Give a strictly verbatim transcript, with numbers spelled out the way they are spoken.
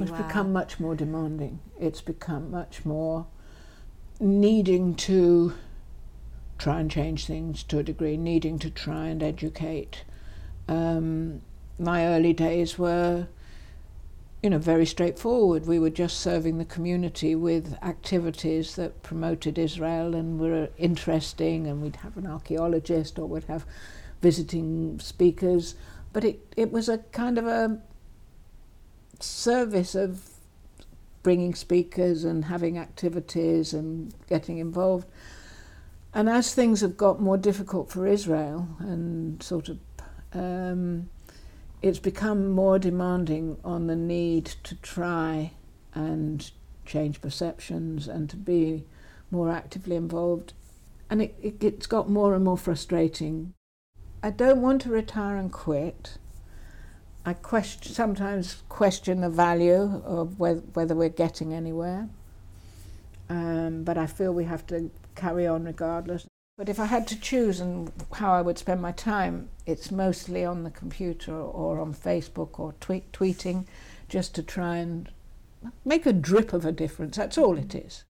It's uh... become much more demanding. It's become much more needing to try and change things to a degree, needing to try and educate. Um, my early days were, you know, very straightforward. We were just serving the community with activities that promoted Israel and were interesting, and we'd have an archaeologist or we'd have visiting speakers. But it, it was a kind of a service of bringing speakers and having activities and getting involved. And as things have got more difficult for Israel and sort of um, it's become more demanding on the need to try and change perceptions and to be more actively involved. And it, it, it's got more and more frustrating. I don't want to retire and quit. I question, sometimes question the value of whether, whether we're getting anywhere. Um, but I feel we have to carry on regardless. But if I had to choose and how I would spend my time, it's mostly on the computer or on Facebook or tweet, tweeting, just to try and make a drip of a difference. That's all it is.